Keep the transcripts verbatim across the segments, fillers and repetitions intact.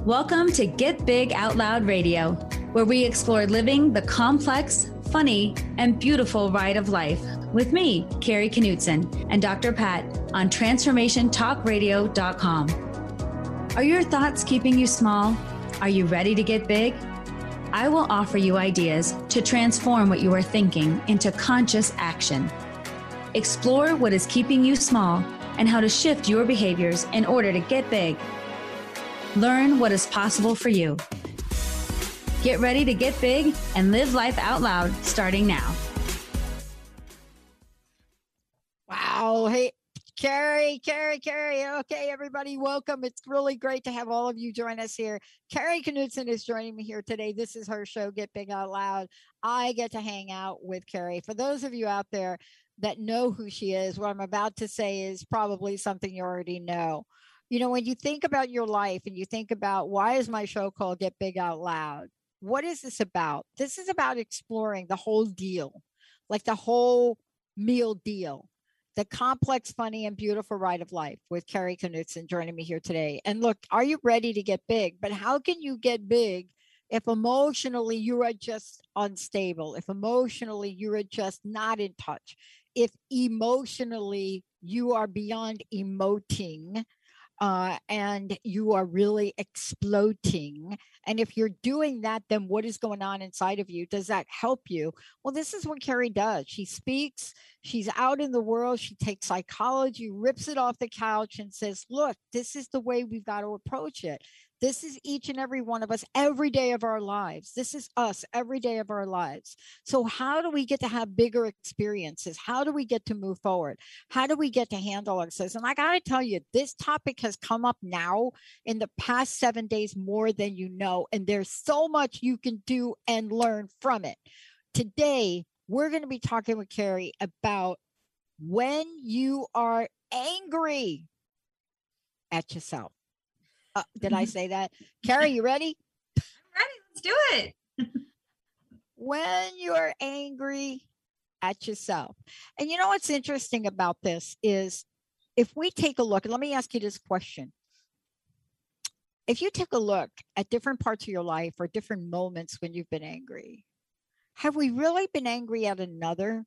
Welcome to Get Big Out Loud Radio, where we explore living the complex, funny, and beautiful ride of life with me, Carrie Knutson, and Doctor Pat on transformation talk radio dot com. Are your thoughts keeping you small? Are you ready to get big? I will offer you ideas to transform what you are thinking into conscious action. Explore what is keeping you small and how to shift your behaviors in order to get big. Learn what is possible for you. Get ready to get big and live life out loud starting now. Wow. Hey, Carrie, Carrie, Carrie. Okay, everybody, welcome. It's really great to have all of you join us here. Carrie Knutson is joining me here today. This is her show, Get Big Out Loud. I get to hang out with Carrie. For those of you out there that know who she is, what I'm about to say is probably something you already know. You know, when you think about your life and you think about why is my show called Get Big Out Loud? What is this about? This is about exploring the whole deal, like the whole meal deal, the complex, funny, and beautiful ride of life with Carrie Knutson joining me here today. And look, are you ready to get big? But how can you get big if emotionally you are just unstable, if emotionally you are just not in touch, if emotionally you are beyond emoting, Uh, and you are really exploding. And if you're doing that, then what is going on inside of you? Does that help you? Well, this is what Carrie does. She speaks, she's out in the world, she takes psychology, rips it off the couch and says, look, this is the way we've got to approach it. This is each and every one of us every day of our lives. This is us every day of our lives. So how do we get to have bigger experiences? How do we get to move forward? How do we get to handle ourselves? And I got to tell you, this topic has come up now in the past seven days more than you know. And there's so much you can do and learn from it. Today, we're going to be talking with Carrie about when you are angry at yourself. Uh, did I say that? Carrie, you ready? I'm ready. Let's do it. When you're angry at yourself. And you know what's interesting about this is if we take a look, and let me ask you this question. If you take a look at different parts of your life or different moments when you've been angry, have we really been angry at another?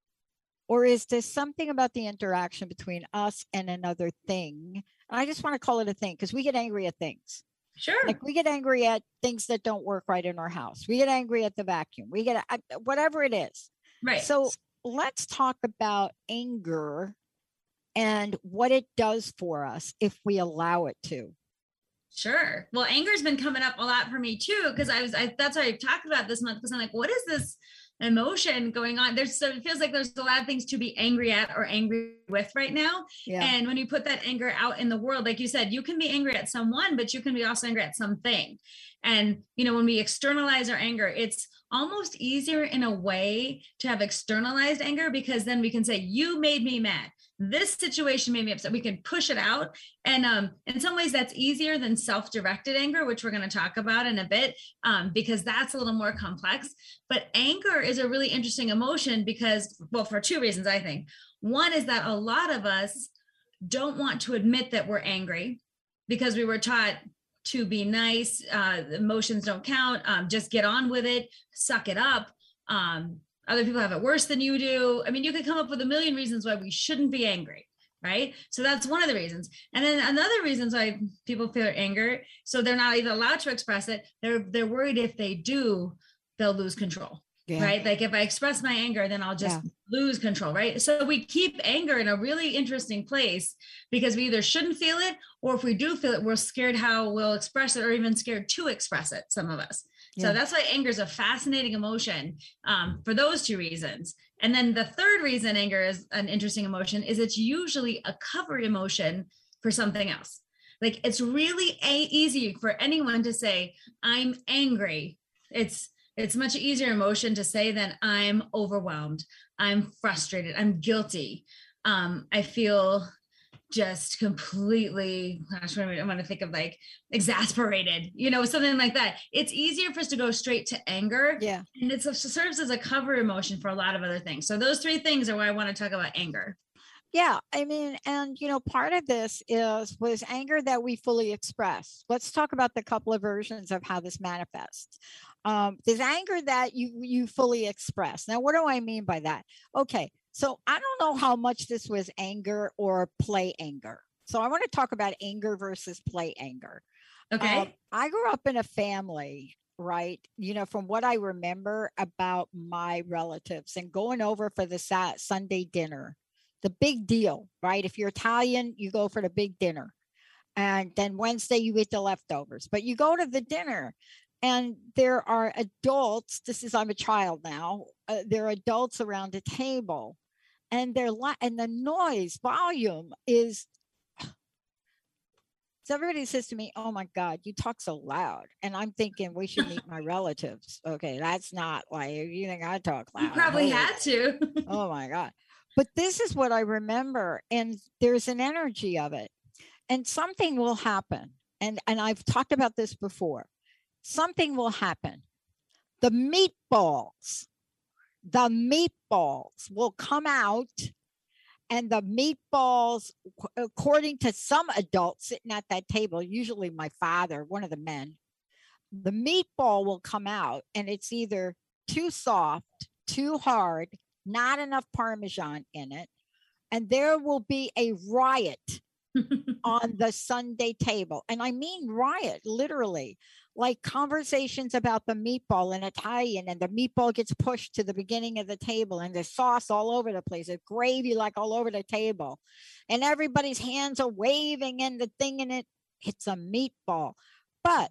Or is there something about the interaction between us and another thing? And I just want to call it a thing because we get angry at things. Sure. Like we get angry at things that don't work right in our house. We get angry at the vacuum. We get at whatever it is. Right. So let's talk about anger and what it does for us if we allow it to. Sure. Well, anger's been coming up a lot for me too, because I was, I, that's why I've talked about this month, because I'm like, what is this emotion going on? There's so it feels like there's a lot of things to be angry at or angry with right now. Yeah. And when you put that anger out in the world, like you said, you can be angry at someone, but you can be also angry at something. And, you know, when we externalize our anger, it's almost easier in a way to have externalized anger, because then we can say, you made me mad. This situation made me upset. We can push it out. And um, in some ways that's easier than self-directed anger, which we're going to talk about in a bit, um, because that's a little more complex. But anger is a really interesting emotion because, well, for two reasons, I think. One is that a lot of us don't want to admit that we're angry because we were taught to be nice. Uh, emotions don't count. Um, just get on with it. Suck it up. Um, Other people have it worse than you do. I mean, you could come up with a million reasons why we shouldn't be angry, right? So that's one of the reasons. And then another reason why people feel anger, so they're not even allowed to express it. They're they're worried if they do, they'll lose control, yeah. Right? Like if I express my anger, then I'll just yeah. lose control, right? So we keep anger in a really interesting place because we either shouldn't feel it, or if we do feel it, we're scared how we'll express it, or even scared to express it, some of us. So yeah. that's why anger is a fascinating emotion um, for those two reasons. And then the third reason anger is an interesting emotion is it's usually a cover emotion for something else. Like it's really a- easy for anyone to say, I'm angry. It's it's much easier emotion to say than I'm overwhelmed. I'm frustrated. I'm guilty. Um, I feel just completely, gosh, I'm going to think of like exasperated, you know, something like that. It's easier for us to go straight to anger. Yeah. And it's, it serves as a cover emotion for a lot of other things. So those three things are why I want to talk about anger. Yeah, I mean, and you know, part of this is was anger that we fully express. Let's talk about the couple of versions of how this manifests. Um, there's anger that you you fully express. Now, what do I mean by that? Okay, so I don't know how much this was anger or play anger. So I want to talk about anger versus play anger. Okay. Um, I grew up in a family, right? You know, from what I remember about my relatives and going over for the sa- Sunday dinner, the big deal, right? If you're Italian, you go for the big dinner. And then Wednesday, you eat the leftovers. But you go to the dinner, and there are adults. This is, I'm a child now. Uh, there are adults around the table, and they're li- and the noise volume is, so everybody says to me, "Oh my God, you talk so loud." And I'm thinking we should meet my relatives. Okay, that's not like you think I talk You loud. probably Holy, had to. oh my God. But this is what I remember. And there's an energy of it. And something will happen. And and I've talked about this before. Something will happen. The meatballs, the meatballs will come out, and the meatballs, according to some adults sitting at that table, usually my father, one of the men, the meatball will come out, and it's either too soft, too hard, not enough Parmesan in it, and there will be a riot on the Sunday table. And I mean riot, literally, like conversations about the meatball in Italian, and the meatball gets pushed to the beginning of the table, and there's sauce all over the place, there's gravy like all over the table, and everybody's hands are waving and the thing in it. It's a meatball. But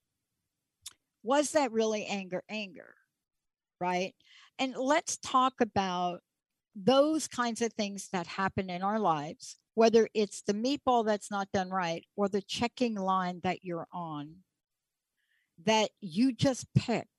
was that really anger? Anger, right? And let's talk about those kinds of things that happen in our lives, whether it's the meatball that's not done right or the checking line that you're on that you just picked,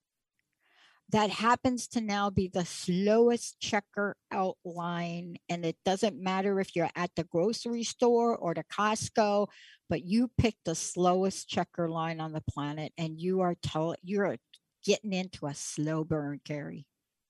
that happens to now be the slowest checker outline. And it doesn't matter if you're at the grocery store or the Costco, but you picked the slowest checker line on the planet, and you are tell you're getting into a slow burn, Carrie.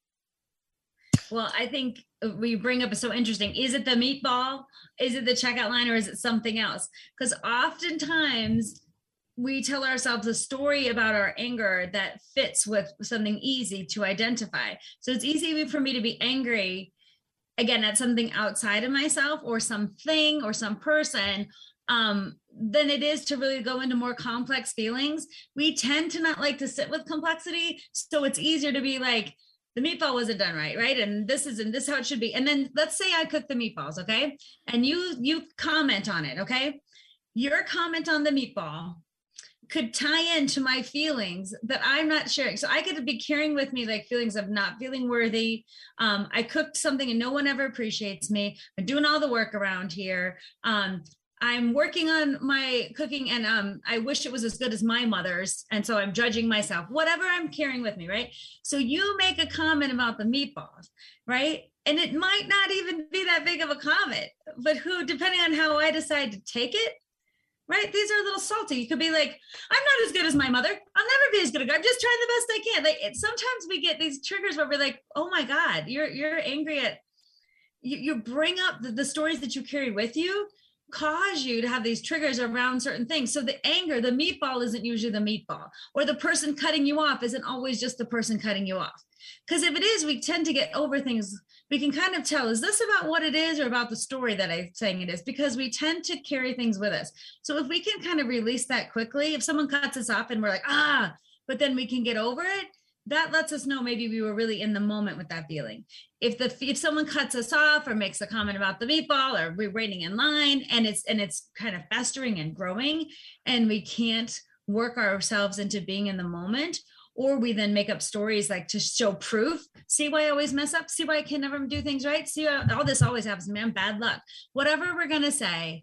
Well, I think we bring up is so interesting. Is it the meatball? Is it the checkout line, or is it something else? Because oftentimes we tell ourselves a story about our anger that fits with something easy to identify. So it's easy for me to be angry, again, at something outside of myself or something or some person, um, than it is to really go into more complex feelings. We tend to not like to sit with complexity. So it's easier to be like, the meatball wasn't done right, right? And this isn't this how it should be. And then let's say I cook the meatballs, okay? And you you comment on it, okay? Your comment on the meatball could tie into my feelings that I'm not sharing. So I get to be carrying with me like feelings of not feeling worthy. Um, I cooked something and no one ever appreciates me. I'm doing all the work around here. Um, I'm working on my cooking, and um, I wish it was as good as my mother's. And so I'm judging myself, whatever I'm carrying with me, right? So you make a comment about the meatballs, right? And it might not even be that big of a comment, but who, depending on how I decide to take it, right? These are a little salty. You could be like, I'm not as good as my mother. I'll never be as good as I'm just trying the best I can. Like it, sometimes we get these triggers where we're like, oh my God, you're you're angry at, you, you bring up the, the stories that you carry with you cause you to have these triggers around certain things. So the anger, the meatball isn't usually the meatball, or the person cutting you off isn't always just the person cutting you off. Because if it is, we tend to get over things. We can kind of tell, is this about what it is or about the story that I'm saying it is? Because we tend to carry things with us. So if we can kind of release that quickly, if someone cuts us off and we're like, ah, but then we can get over it, that lets us know maybe we were really in the moment with that feeling. If the if someone cuts us off or makes a comment about the meatball, or we're waiting in line and it's and it's kind of festering and growing, and we can't work ourselves into being in the moment, or we then make up stories like to show proof. See why I always mess up? See why I can never do things right? See, all this always happens, man. Bad luck. Whatever we're gonna say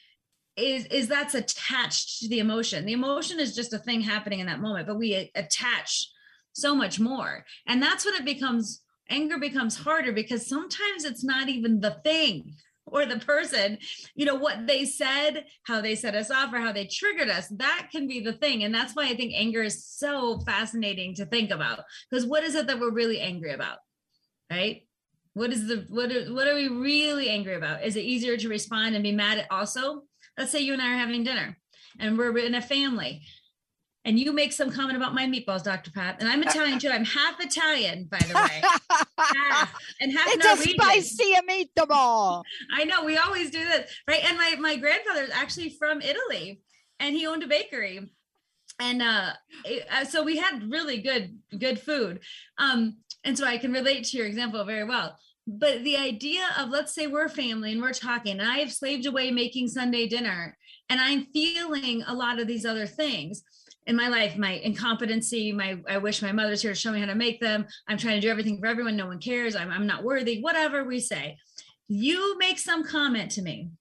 is is that's attached to the emotion. The emotion is just a thing happening in that moment, but we attach so much more. And that's when it becomes, anger becomes harder, because sometimes it's not even the thing or the person, you know, what they said, how they set us off, or how they triggered us. That can be the thing. And that's why I think anger is so fascinating to think about, because what is it that we're really angry about, right? What is the, what are, what are we really angry about? Is it easier to respond and be mad at also? Let's say you and I are having dinner and we're in a family and you make some comment about my meatballs, Doctor Pat, and I'm Italian too. I'm half Italian, by the way. Half, and half it's Norwegian. a spicy meatball. I know, we always do this, right? And my, my grandfather is actually from Italy and he owned a bakery. And uh, it, uh, so we had really good, good food. Um, and so I can relate to your example very well. But the idea of, let's say we're a family and we're talking and I have slaved away making Sunday dinner and I'm feeling a lot of these other things in my life, my incompetency, my, I wish my mother's here to show me how to make them. I'm trying to do everything for everyone. No one cares. I'm, I'm not worthy, whatever we say. You make some comment to me.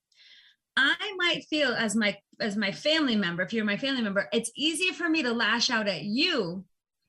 I might feel as my, as my family member, if you're my family member, it's easier for me to lash out at you,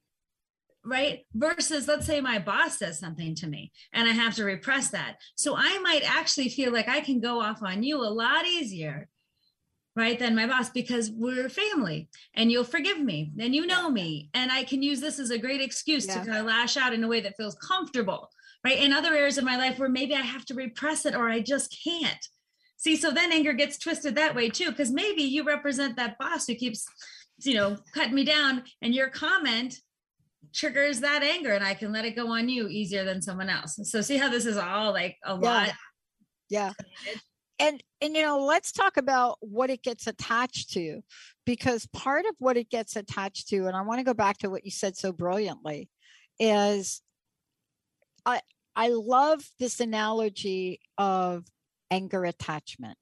right? Versus, let's say my boss says something to me and I have to repress that. So I might actually feel like I can go off on you a lot easier, right, than my boss, because we're family and you'll forgive me and you know me. And I can use this as a great excuse yeah. to kind of lash out in a way that feels comfortable, right? In other areas of my life where maybe I have to repress it or I just can't. See, so then anger gets twisted that way too, because maybe you represent that boss who keeps, you know, cutting me down and your comment triggers that anger and I can let it go on you easier than someone else. So see how this is all like a yeah. lot. Yeah. And, and, you know, let's talk about what it gets attached to, because part of what it gets attached to, and I want to go back to what you said so brilliantly, is I, I love this analogy of anger attachment.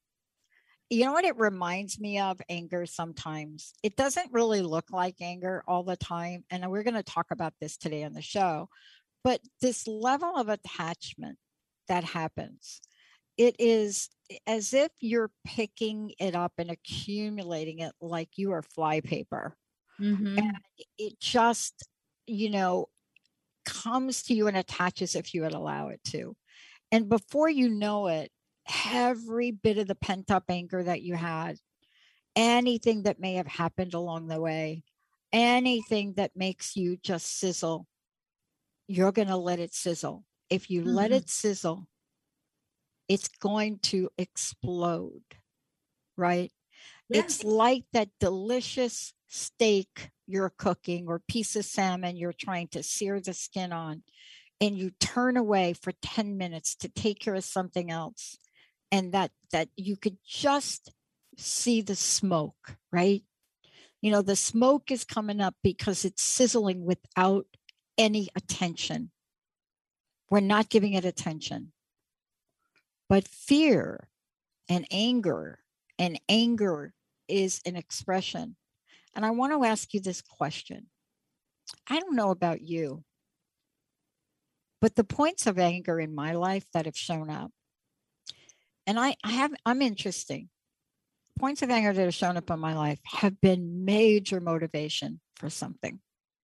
You know what it reminds me of? Anger sometimes. It doesn't really look like anger all the time. And we're going to talk about this today on the show, but this level of attachment that happens, it is as if you're picking it up and accumulating it like you are flypaper. Mm-hmm. And it just, you know, comes to you and attaches if you would allow it to. And before you know it, every bit of the pent up anger that you had, anything that may have happened along the way, anything that makes you just sizzle, you're going to let it sizzle. If you mm-hmm. let it sizzle, it's going to explode, right? Yeah. It's like that delicious steak you're cooking or piece of salmon you're trying to sear the skin on, and you turn away for ten minutes to take care of something else. And that, that you could just see the smoke, right? You know, the smoke is coming up because it's sizzling without any attention. We're not giving it attention. But fear and anger, and anger is an expression. And I want to ask you this question. I don't know about you, but the points of anger in my life that have shown up, and I, I have, I'm interesting. Points of anger that have shown up in my life have been major motivation for something.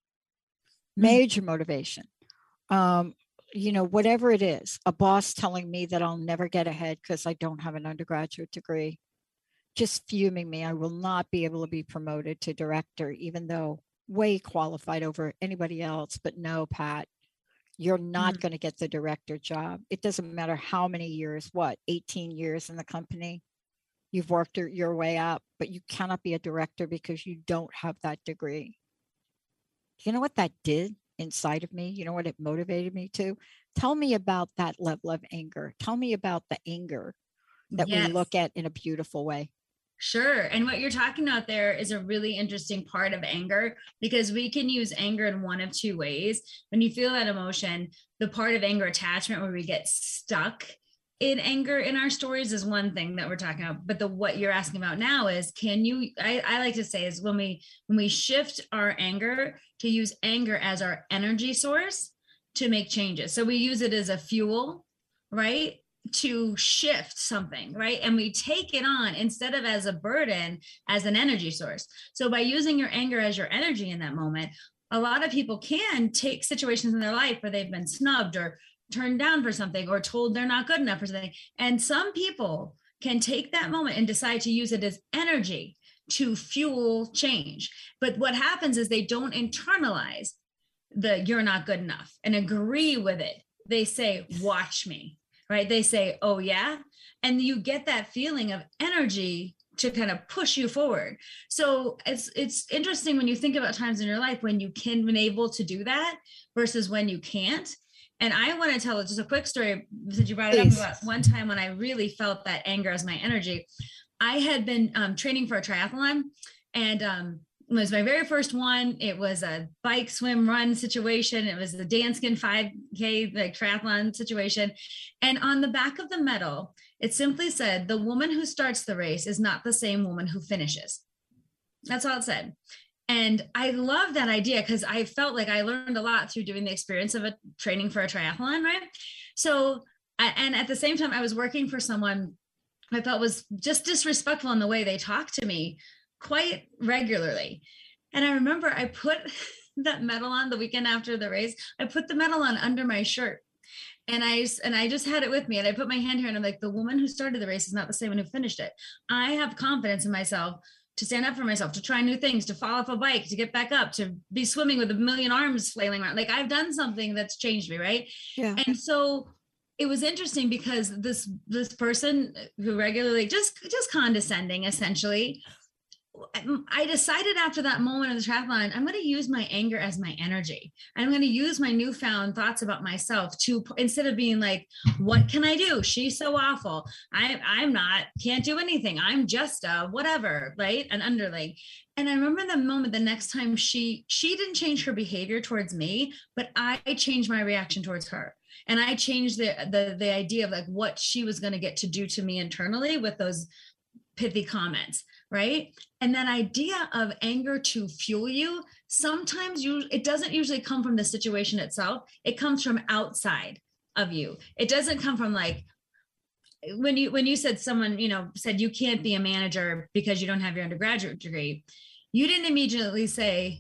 Major mm-hmm. motivation. Um, you know, whatever it is, a boss telling me that I'll never get ahead because I don't have an undergraduate degree, just fuming me. I will not be able to be promoted to director, even though way qualified over anybody else. But no, Pat, you're not mm-hmm. going to get the director job. It doesn't matter how many years, what, eighteen years in the company, you've worked your way up, but you cannot be a director because you don't have that degree. You know what that did inside of me? You know what it motivated me to? Tell me about that level of anger. Tell me about the anger that yes. we look at in a beautiful way. Sure. And what you're talking about there is a really interesting part of anger, because we can use anger in one of two ways. When you feel that emotion, the part of anger attachment where we get stuck in anger in our stories is one thing that we're talking about. But the what you're asking about now is, can you, I, I like to say is when we when we shift our anger to use anger as our energy source to make changes. So we use it as a fuel, right? To shift something, right? And we take it on instead of as a burden, as an energy source. So by using your anger as your energy in that moment, a lot of people can take situations in their life where they've been snubbed or turned down for something or told they're not good enough for something. And some people can take that moment and decide to use it as energy to fuel change. But what happens is they don't internalize the you're not good enough and agree with it. they say, watch me, right? They say, oh yeah. And you get that feeling of energy to kind of push you forward. So it's it's interesting when you think about times in your life when you can been able to do that versus when you can't. And I want to tell just a quick story, since you brought it Please. up, about one time when I really felt that anger as my energy. I had been um, training for a triathlon, and um, it was my very first one. It was a bike, swim, run situation. It was the Danskin five K like triathlon situation. And on the back of the medal, it simply said, the woman who starts the race is not the same woman who finishes. That's all it said. And I love that idea because I felt like I learned a lot through doing the experience of a training for a triathlon, right? So, and at the same time, I was working for someone I felt was just disrespectful in the way they talked to me quite regularly. And I remember I put that medal on the weekend after the race. I put the medal on under my shirt. And I and I just had it with me, and I put my hand here, and I'm like, the woman who started the race is not the same one who finished it. I have confidence in myself to stand up for myself, to try new things, to fall off a bike, to get back up, to be swimming with a million arms flailing around. Like I've done something that's changed me, right? Yeah. And so it was interesting because this this person who regularly just just condescending, essentially, I decided after that moment of the triathlon, I'm going to use my anger as my energy. I'm going to use my newfound thoughts about myself to, instead of being like, what can I do? She's so awful. I, I'm not, can't do anything. I'm just a whatever, right? An underling. And I remember the moment the next time she, she didn't change her behavior towards me, but I changed my reaction towards her. And I changed the, the, the idea of like what she was going to get to do to me internally with those pithy comments. Right. And that idea of anger to fuel you, sometimes you, it doesn't usually come from the situation itself. It comes from outside of you. It doesn't come from like, when you, when you said someone, you know, said you can't be a manager because you don't have your undergraduate degree, you didn't immediately say,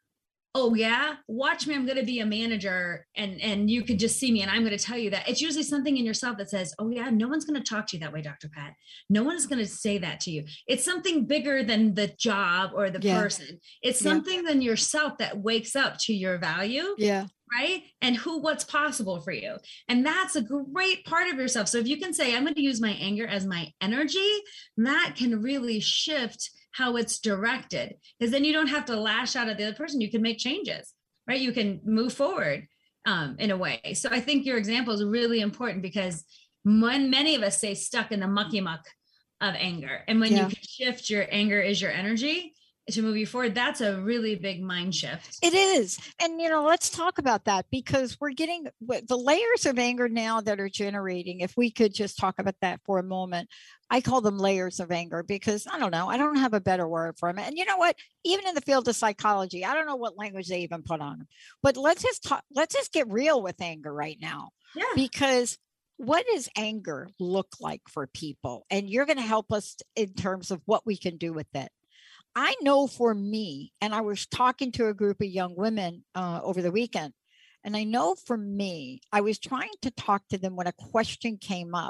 oh yeah, watch me, I'm going to be a manager and, and you could just see me and I'm going to tell you that. It's usually something in yourself that says, oh yeah, no one's going to talk to you that way, Doctor Pat. No one is going to say that to you. It's something bigger than the job or the yeah. person. It's something yeah. than yourself that wakes up to your value. Yeah. Right. And who, what's possible for you. And that's a great part of yourself. So if you can say, I'm going to use my anger as my energy, that can really shift how it's directed, because then you don't have to lash out at the other person. You can make changes, right? You can move forward um, in a way. So I think your example is really important because when many of us stay stuck in the mucky muck of anger. And when yeah. you can shift your anger is your energy to move you forward, that's a really big mind shift. It is. And, you know, let's talk about that because we're getting the layers of anger now that are generating. If we could just talk about that for a moment, I call them layers of anger because I don't know, I don't have a better word for them. And you know what, even in the field of psychology, I don't know what language they even put on them, but let's just talk, let's just get real with anger right now. Yeah. Because what does anger look like for people? And you're going to help us in terms of what we can do with it. I know for me, and I was talking to a group of young women uh, over the weekend, and I know for me, I was trying to talk to them when a question came up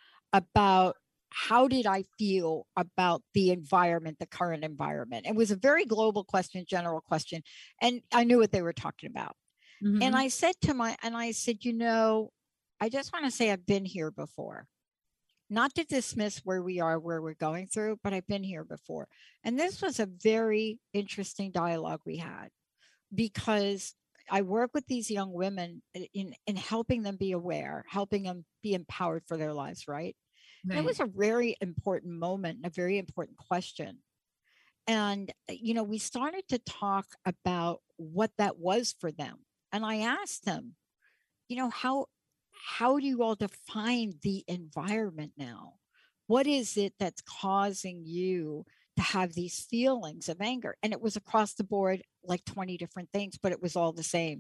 about how did I feel about the environment, the current environment. It was a very global question, general question, and I knew what they were talking about. Mm-hmm. And I said to my, and I said, you know, I just want to say I've been here before. Not to dismiss where we are, where we're going through, but I've been here before. And this was a very interesting dialogue we had because I work with these young women in, in helping them be aware, helping them be empowered for their lives, right? right. It was a very important moment, a very important question. And, you know, we started to talk about what that was for them. And I asked them, you know, how, how do you all define the environment now? What is it that's causing you to have these feelings of anger? And it was across the board, like twenty different things, but it was all the same.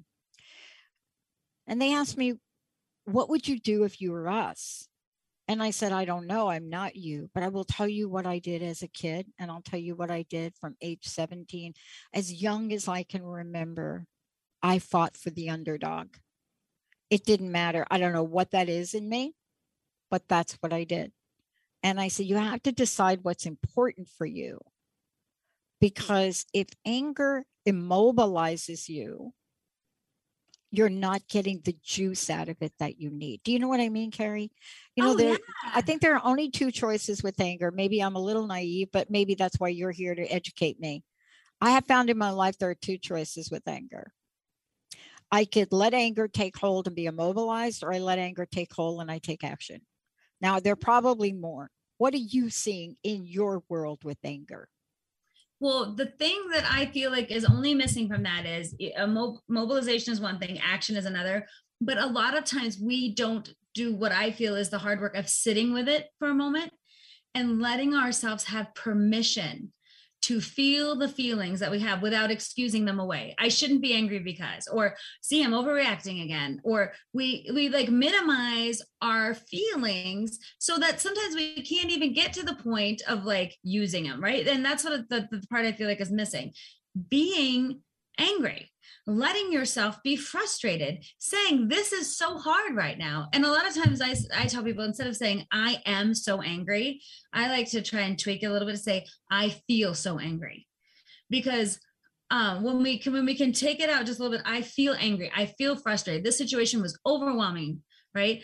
And they asked me, what would you do if you were us? And I said, I don't know, I'm not you, but I will tell you what I did as a kid. And I'll tell you what I did from age seventeen. As young as I can remember, I fought for the underdog. It didn't matter. I don't know what that is in me, but that's what I did. And I said, you have to decide what's important for you. Because if anger immobilizes you, you're not getting the juice out of it that you need. Do you know what I mean, Carrie? You know, Oh, there, yeah. I think there are only two choices with anger. Maybe I'm a little naive, but maybe that's why you're here to educate me. I have found in my life there are two choices with anger. I could let anger take hold and be immobilized, or I let anger take hold and I take action. Now, there are probably more. What are you seeing in your world with anger? Well, the thing that I feel like is only missing from that is a mo- mobilization is one thing, action is another. But a lot of times we don't do what I feel is the hard work of sitting with it for a moment and letting ourselves have permission to feel the feelings that we have without excusing them away. I shouldn't be angry because, or see, I'm overreacting again, or we we like minimize our feelings so that sometimes we can't even get to the point of like using them, right? And that's what the, the part I feel like is missing. Being angry, letting yourself be frustrated, saying this is so hard right now. And a lot of times I, I tell people, instead of saying I am so angry, I like to try and tweak it a little bit to say I feel so angry. Because um, when we can when we can take it out just a little bit, I feel angry, I feel frustrated, this situation was overwhelming, right?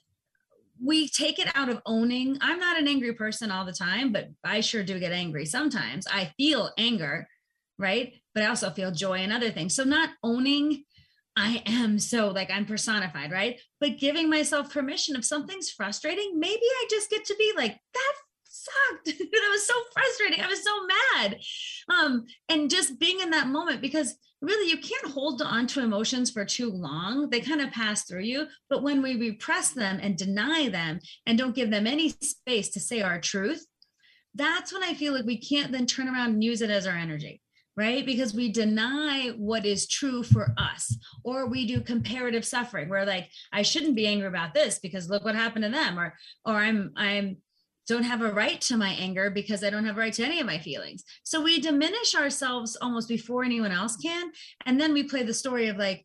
We take it out of owning. I'm not an angry person all the time, but I sure do get angry sometimes. I feel anger, right? But I also feel joy and other things. So not owning, I am so like I'm personified, right? But giving myself permission if something's frustrating, maybe I just get to be like, that sucked. That was so frustrating. I was so mad. Um, and just being in that moment, because really you can't hold on to emotions for too long. They kind of pass through you. But when we repress them and deny them and don't give them any space to say our truth, that's when I feel like we can't then turn around and use it as our energy. Right? Because we deny what is true for us, or we do comparative suffering. We're like, I shouldn't be angry about this because look what happened to them, or, or I'm, I'm don't have a right to my anger because I don't have a right to any of my feelings. So we diminish ourselves almost before anyone else can. And then we play the story of like,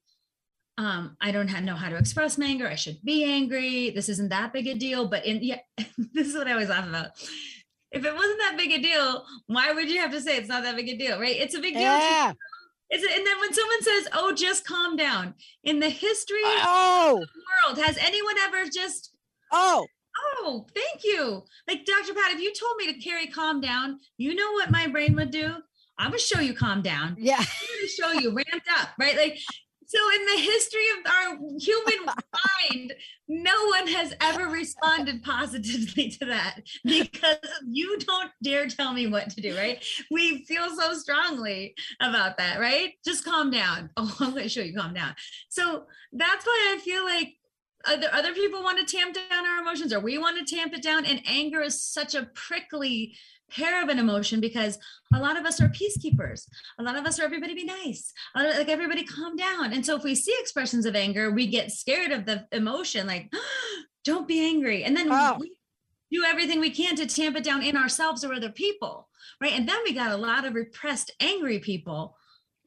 um, I don't have, know how to express my anger. I should be angry. This isn't that big a deal. But in, yeah, this is what I always laugh about. If it wasn't that big a deal, why would you have to say it's not that big a deal, right? It's a big deal. Yeah. It's a, and then when someone says, oh, just calm down. In the history oh. of the world, has anyone ever just, oh, oh, thank you. Like, Doctor Pat, if you told me to Carrie, calm down, you know what my brain would do? I'm going to show you calm down. Yeah. I'm going to show you ramped up, right? Like, so in the history of our human mind, no one has ever responded positively to that because you don't dare tell me what to do, right? We feel so strongly about that, right? Just calm down. Oh, I'm going to show you calm down. So that's why I feel like other, other people want to tamp down our emotions, or we want to tamp it down. And anger is such a prickly pair of an emotion because a lot of us are peacekeepers. A lot of us are everybody be nice. Like everybody calm down. And so if we see expressions of anger, we get scared of the emotion, like, oh, don't be angry. And then oh. we do everything we can to tamp it down in ourselves or other people, right? And then we got a lot of repressed, angry people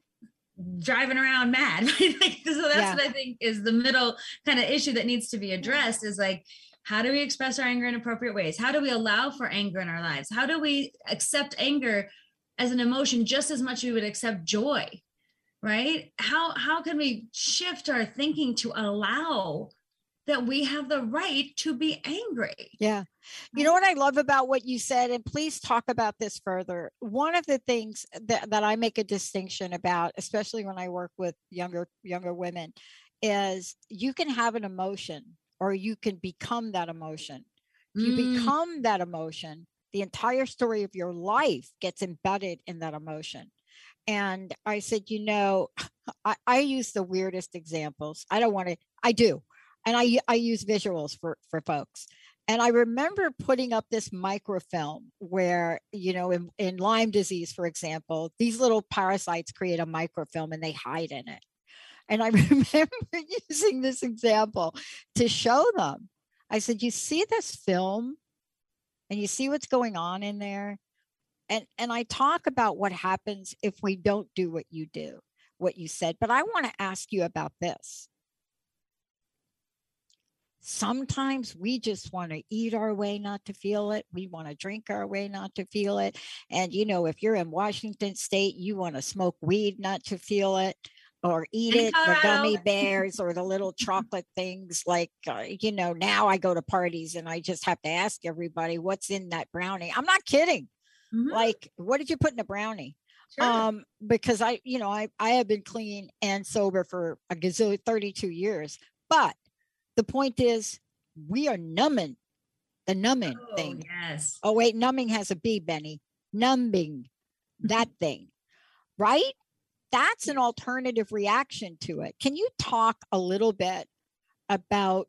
driving around mad, right? Like, so that's yeah. what I think is the middle kind of issue that needs to be addressed is like, how do we express our anger in appropriate ways? How do we allow for anger in our lives? How do we accept anger as an emotion just as much as we would accept joy, right? How, how can we shift our thinking to allow that we have the right to be angry? Yeah. You know what I love about what you said, and please talk about this further. One of the things that, that I make a distinction about, especially when I work with younger, younger women, is you can have an emotion or you can become that emotion. If you mm. become that emotion, the entire story of your life gets embedded in that emotion. And I said, you know, I, I use the weirdest examples. I don't want to, I do. And I, I use visuals for, for folks. And I remember putting up this microfilm where, you know, in, in Lyme disease, for example, these little parasites create a microfilm and they hide in it. And I remember using this example to show them. I said, you see this film and you see what's going on in there? And, and I talk about what happens if we don't do what you do, what you said. But I want to ask you about this. Sometimes we just want to eat our way not to feel it. We want to drink our way not to feel it. And, you know, if you're in Washington State, you want to smoke weed not to feel it. or eat In it, the Colorado. gummy bears or the little chocolate things. Like, uh, you know, now I go to parties and I just have to ask everybody what's in that brownie. I'm not kidding. Mhm. Like, what did you put in a brownie? Sure. Um, because I, you know, I, I have been clean and sober for a gazillion, thirty-two years. But the point is, we are numbing, the numbing Oh, thing. yes. Oh, wait, numbing has a B, Benny. Numbing, that thing, right? That's an alternative reaction to it. Can you talk a little bit about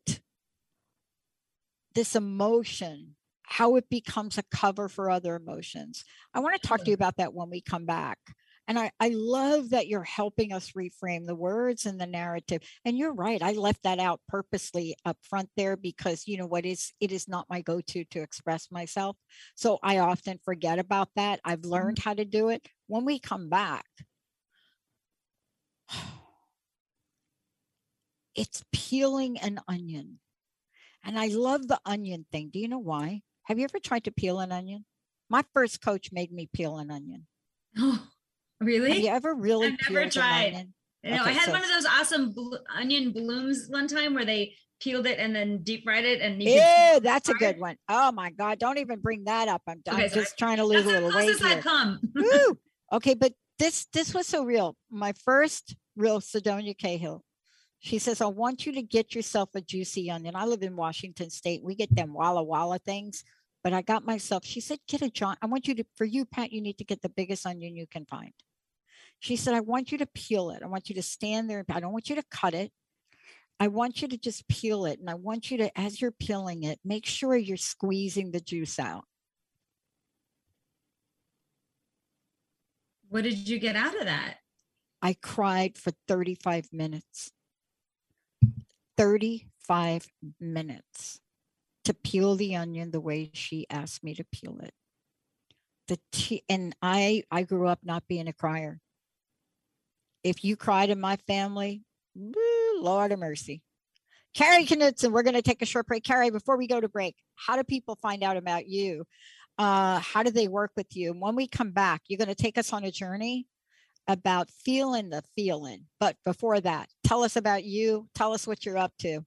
this emotion, how it becomes a cover for other emotions? I want to talk to you about that when we come back. And I, I love that you're helping us reframe the words and the narrative. And you're right. I left that out purposely up front there because, you know what, is it is not my go-to to express myself. So I often forget about that. I've learned how to do it. When we come back, it's peeling an onion. And I love the onion thing. Do you know why? Have you ever tried to peel an onion? My first coach made me peel an onion. Oh, really? Have you ever really I've peeled never an tried. onion? You know, Okay, I had so- one of those awesome bl- onion blooms one time where they peeled it and then deep fried it. And you could Yeah, peel that's a apart. good one. Oh my God, don't even bring that up. I'm, I'm Okay, sorry. just trying to lose That's a the little weight closest here. I've come. Woo! Okay, but this this was so real. My first real Sidonia Cahill. She says, I want you to get yourself a juicy onion. I live in Washington State. We get them Walla Walla things, but I got myself, she said, get a John. I want you to, for you, Pat, you need to get the biggest onion you can find. She said, I want you to peel it. I want you to stand there. I don't want you to cut it. I want you to just peel it. And I want you to, as you're peeling it, make sure you're squeezing the juice out. What did you get out of that? I cried for thirty-five minutes. thirty-five minutes to peel the onion the way she asked me to peel it. The t- and I I grew up not being a crier. If you cried in my family, woo, Lord of mercy. Carrie Knudsen, we're going to take a short break. Carrie, before we go to break, how do people find out about you? Uh, how do they work with you? And when we come back, you're going to take us on a journey about feeling the feeling. But before that, tell us about you. Tell us what you're up to.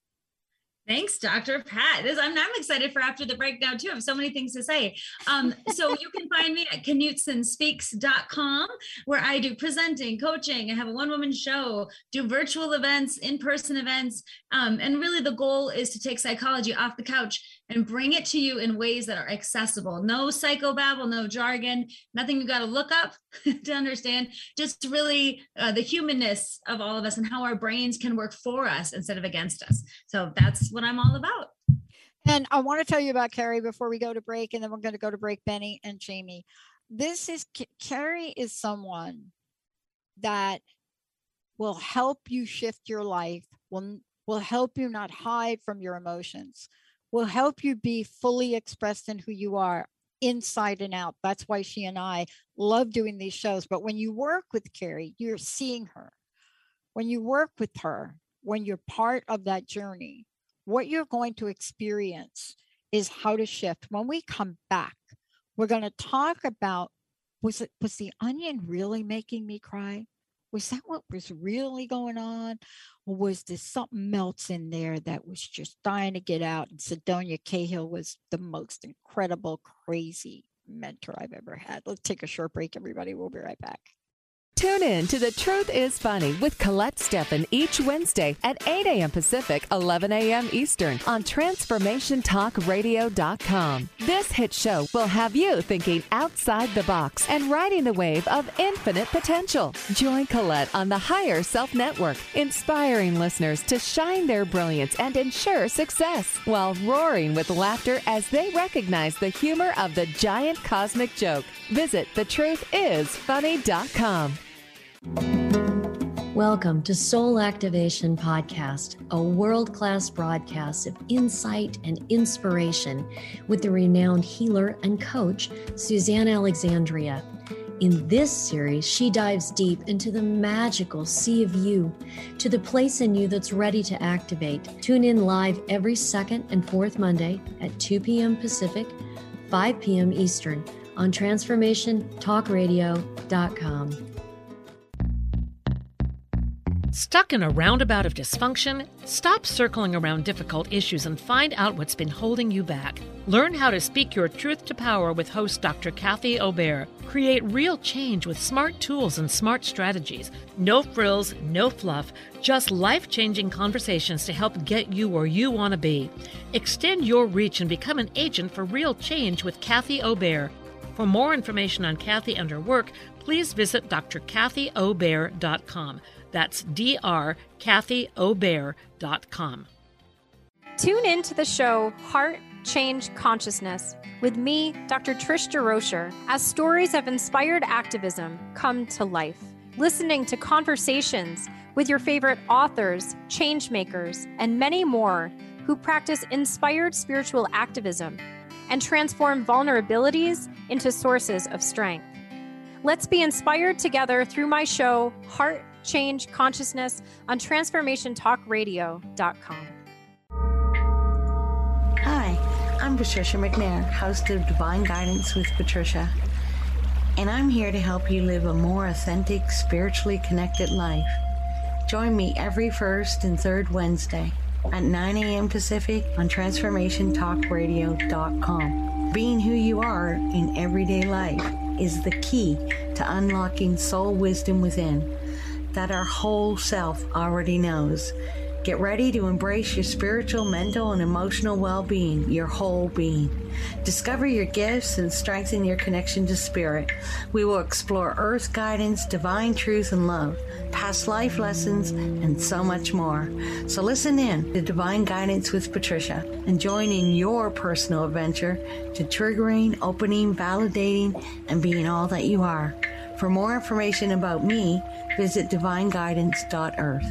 Thanks, Doctor Pat. This, I'm, I'm excited for after the break now, too. I have so many things to say. Um, so you can find me at knudsen speaks dot com, where I do presenting, coaching. I have a one-woman show, do virtual events, in-person events. Um, and really the goal is to take psychology off the couch and bring it to you in ways that are accessible. No psychobabble, no jargon, nothing you got to look up to understand. Just really uh, the humanness of all of us and how our brains can work for us instead of against us. So that's what I'm all about. And I want to tell you about Carrie before we go to break, and then we're going to go to break, Benny and Jamie. This is, Carrie is someone that will help you shift your life, will, will help you not hide from your emotions, will help you be fully expressed in who you are inside and out. That's why she and I love doing these shows. But when you work with Carrie, you're seeing her. When you work with her, when you're part of that journey, what you're going to experience is how to shift. When we come back, we're going to talk about, was it, was the onion really making me cry? Was that what was really going on? Or was there something else in there that was just dying to get out? And Sidonia Cahill was the most incredible, crazy mentor I've ever had. Let's take a short break, everybody. We'll be right back. Tune in to The Truth is Funny with Colette Steffen each Wednesday at eight a.m. Pacific, eleven a.m. Eastern on transformation talk radio dot com. This hit show will have you thinking outside the box and riding the wave of infinite potential. Join Colette on the Higher Self Network, inspiring listeners to shine their brilliance and ensure success while roaring with laughter as they recognize the humor of the giant cosmic joke. Visit the truth is funny dot com. Welcome to Soul Activation Podcast, a world-class broadcast of insight and inspiration with the renowned healer and coach, Suzanne Alexandria. In this series, she dives deep into the magical sea of you, to the place in you that's ready to activate. Tune in live every second and fourth Monday at two p.m. Pacific, five p.m. Eastern on transformation talk radio dot com. Stuck in a roundabout of dysfunction? Stop circling around difficult issues and find out what's been holding you back. Learn how to speak your truth to power with host Doctor Kathy Obear. Create real change with smart tools and smart strategies. No frills, no fluff, just life-changing conversations to help get you where you want to be. Extend your reach and become an agent for real change with Kathy Obear. For more information on Kathy and her work, please visit d r kathy obear dot com. That's D R Kathy Obear dot com. Tune in to the show Heart Change Consciousness with me, Doctor Trish DeRocher, as stories of inspired activism come to life. Listening to conversations with your favorite authors, change makers, and many more who practice inspired spiritual activism and transform vulnerabilities into sources of strength. Let's be inspired together through my show, Heart Change Consciousness, on transformation talk radio dot com. Hi, I'm Patricia McNair, host of Divine Guidance with Patricia, and I'm here to help you live a more authentic, spiritually connected life. Join me every first and third Wednesday at nine a.m. Pacific on transformation talk radio dot com. Being who you are in everyday life is the key to unlocking soul wisdom within that our whole self already knows. Get ready to embrace your spiritual, mental, and emotional well-being, your whole being. Discover your gifts and strengthen your connection to spirit. We will explore earth guidance, divine truth and love, past life lessons, and so much more. So listen in to Divine Guidance with Patricia and join in your personal adventure to triggering, opening, validating, and being all that you are. For more information about me, visit divine guidance dot earth.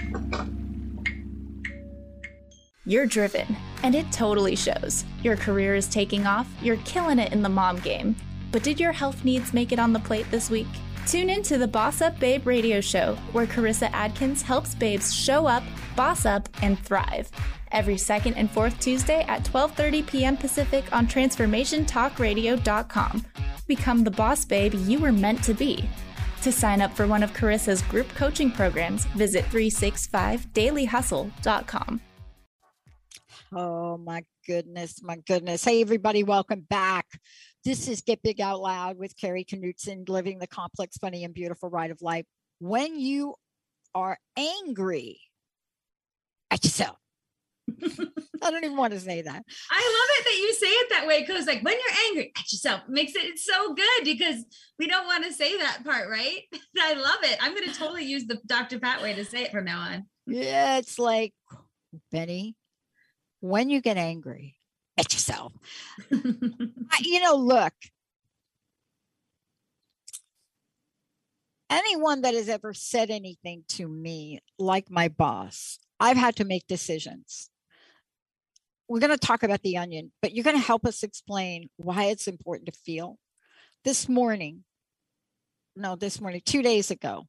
You're driven, and it totally shows. Your career is taking off, you're killing it in the mom game. But did your health needs make it on the plate this week? Tune in to the Boss Up Babe radio show, where Carissa Adkins helps babes show up, boss up, and thrive. Every second and fourth Tuesday at twelve thirty p.m. Pacific on transformation talk radio dot com. Become the boss babe you were meant to be. To sign up for one of Carissa's group coaching programs, visit three sixty-five daily hustle dot com. Oh my goodness, my goodness. Hey, everybody, welcome back. This is Get Big Out Loud with Carrie Knudsen, living the complex, funny, and beautiful ride of life. When you are angry at yourself. I don't even want to say that. I love it that you say it that way, because like when you're angry at yourself, it makes it it's so good, because we don't want to say that part, right? I love it. I'm going to totally use the Doctor Pat way to say it from now on. Yeah, it's like, Benny, when you get angry at yourself, I, you know, look, anyone that has ever said anything to me, like my boss, I've had to make decisions. We're going to talk about the onion, but you're going to help us explain why it's important to feel. This morning, no, this morning, two days ago,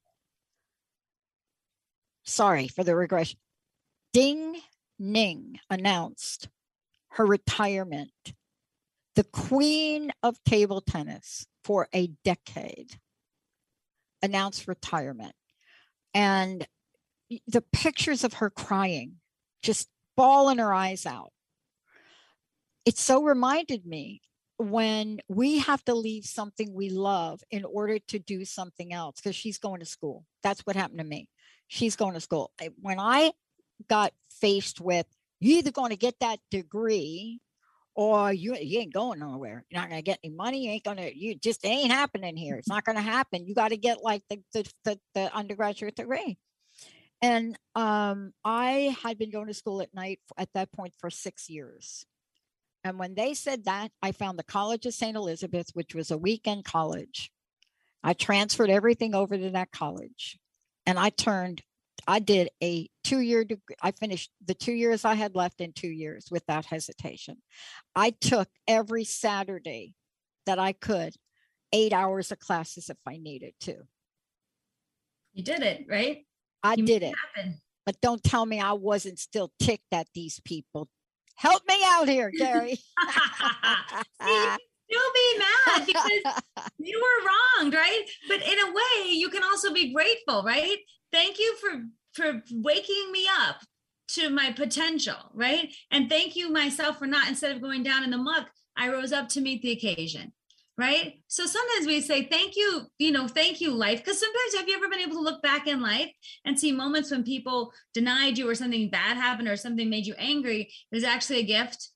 sorry for the regression, Ding Ning announced her retirement. The queen of table tennis for a decade announced retirement. And the pictures of her crying, just bawling her eyes out. It so reminded me when we have to leave something we love in order to do something else, because she's going to school. That's what happened to me. She's going to school. When I got faced with, you either going to get that degree or you, you ain't going nowhere. You're not going to get any money. You ain't going to, you just ain't happening here. It's not going to happen. You got to get like the, the, the, the undergraduate degree. And um, I had been going to school at night at that point for six years. And when they said that, I found the College of Saint Elizabeth, which was a weekend college. I transferred everything over to that college. And I turned, I did a two-year degree. I finished the two years I had left in two years without hesitation. I took every Saturday that I could, eight hours of classes if I needed to. You did it, right? I You did made it. happen. But don't tell me I wasn't still ticked at these people. Help me out here, Gary. See, you'll be mad because you were wronged, right? But in a way, you can also be grateful, right? Thank you for for waking me up to my potential, right? And thank you myself for not, instead of going down in the muck, I rose up to meet the occasion, right? So sometimes we say, thank you, you know, thank you, life. Because sometimes, have you ever been able to look back in life and see moments when people denied you or something bad happened or something made you angry? It was actually a gift,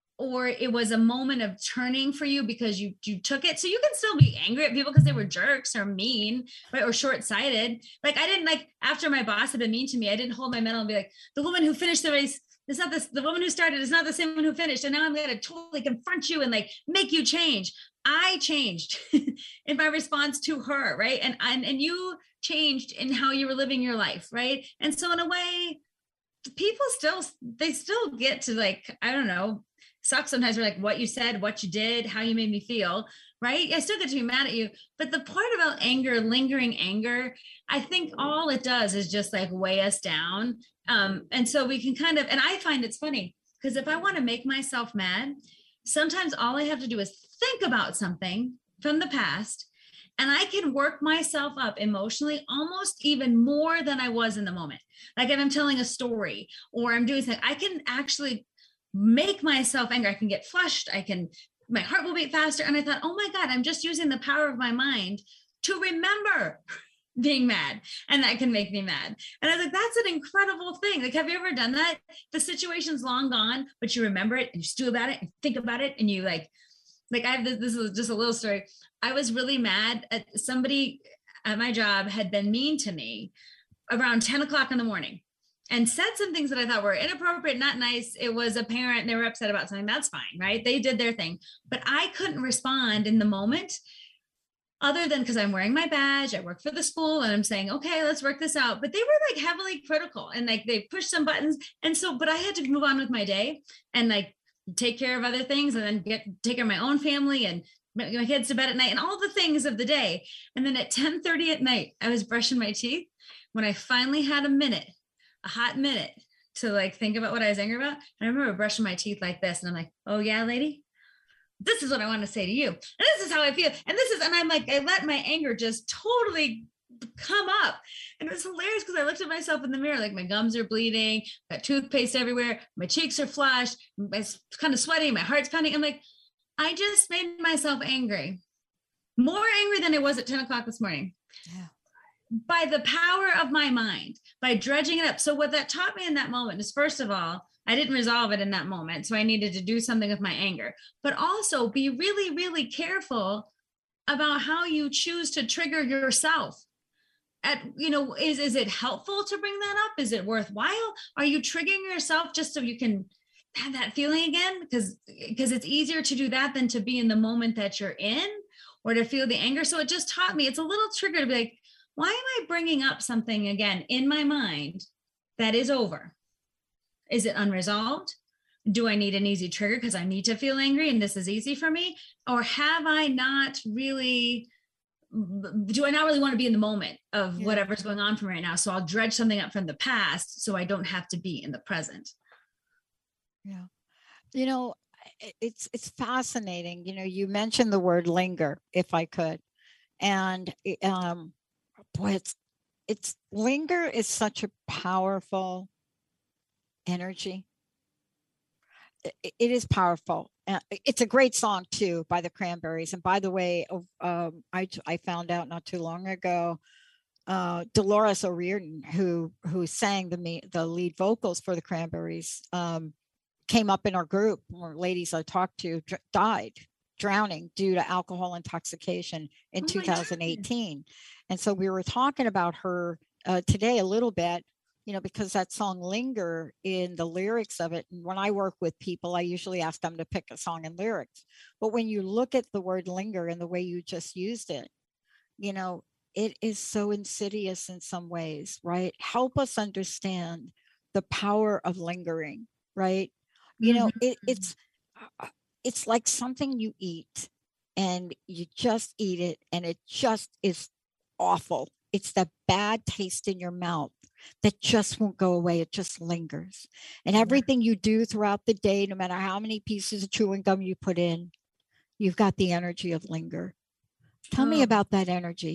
or it was a moment of turning for you because you you took it. So you can still be angry at people because they were jerks or mean, right? Or short-sighted. Like I didn't like, after my boss had been mean to me, I didn't hold my medal and be like, the woman who finished the race, it's not this, the woman who started is not the same one who finished. And now I'm going to totally confront you and like make you change. I changed in my response to her, right? And, and and you changed in how you were living your life, right? And so in a way, people still, they still get to like, I don't know, suck sometimes. We're like, what you said, what you did, how you made me feel, right? I still get to be mad at you. But the part about anger, lingering anger, I think all it does is just like weigh us down. Um, and so we can kind of, and I find it's funny because if I want to make myself mad, sometimes all I have to do is think about something from the past, and I can work myself up emotionally almost even more than I was in the moment. Like if I'm telling a story or I'm doing something, I can actually make myself angry. I can get flushed. I can, my heart will beat faster. And I thought, oh my God, I'm just using the power of my mind to remember being mad, and that can make me mad. And I was like, that's an incredible thing. Like, have you ever done that? The situation's long gone, but you remember it and you stew about it and think about it. And you like, like I have this, this is just a little story. I was really mad at somebody at my job had been mean to me around ten o'clock in the morning and said some things that I thought were inappropriate, not nice. It was a parent and they were upset about something. That's fine, right? They did their thing, but I couldn't respond in the moment other than because I'm wearing my badge, I work for the school, and I'm saying, okay, let's work this out. But they were like heavily critical and like they pushed some buttons. And so, but I had to move on with my day and like take care of other things and then get take care of my own family and my kids to bed at night and all the things of the day. And then at ten thirty at night, I was brushing my teeth when I finally had a minute, a hot minute to like think about what I was angry about. And I remember brushing my teeth like this. And I'm like, oh yeah, lady, this is what I want to say to you. And this is how I feel. And this is, and I'm like, I let my anger just totally come up. And it was hilarious because I looked at myself in the mirror, like my gums are bleeding, got toothpaste everywhere, my cheeks are flushed, I'm kind of sweaty, my heart's pounding. I'm like, I just made myself angry, more angry than I was at ten o'clock this morning. Yeah. By the power of my mind, by dredging it up. So what that taught me in that moment is, first of all, I didn't resolve it in that moment. So I needed to do something with my anger, but also be really, really careful about how you choose to trigger yourself. At, you know, is, is it helpful to bring that up? Is it worthwhile? Are you triggering yourself just so you can have that feeling again? Because, because it's easier to do that than to be in the moment that you're in or to feel the anger. So it just taught me, it's a little trigger to be like, why am I bringing up something again in my mind that is over? Is it unresolved? Do I need an easy trigger because I need to feel angry and this is easy for me? Or have I not really, do I not really want to be in the moment of yeah. whatever's going on for me right now? So I'll dredge something up from the past so I don't have to be in the present. Yeah. You know, it's, it's fascinating. You know, you mentioned the word linger, if I could. And, um, boy, it's, it's linger is such a powerful energy. It, it is powerful. Uh, it's a great song too by the Cranberries. And by the way, um, I I found out not too long ago, uh, Dolores O'Riordan, who who sang the the lead vocals for the Cranberries, um, came up in our group. Or ladies I talked to dr- died drowning due to alcohol intoxication in oh two thousand eighteen. And so we were talking about her uh, today a little bit. You know, because that song Linger, in the lyrics of it, and when I work with people, I usually ask them to pick a song and lyrics. But when you look at the word linger and the way you just used it, you know, it is so insidious in some ways, right? Help us understand the power of lingering, right? You know, mm-hmm. it, it's it's like something you eat and you just eat it and it just is awful. It's that bad taste in your mouth that just won't go away. It just lingers. And everything you do throughout the day, no matter how many pieces of chewing gum you put in, you've got the energy of linger. Tell oh. me about that energy.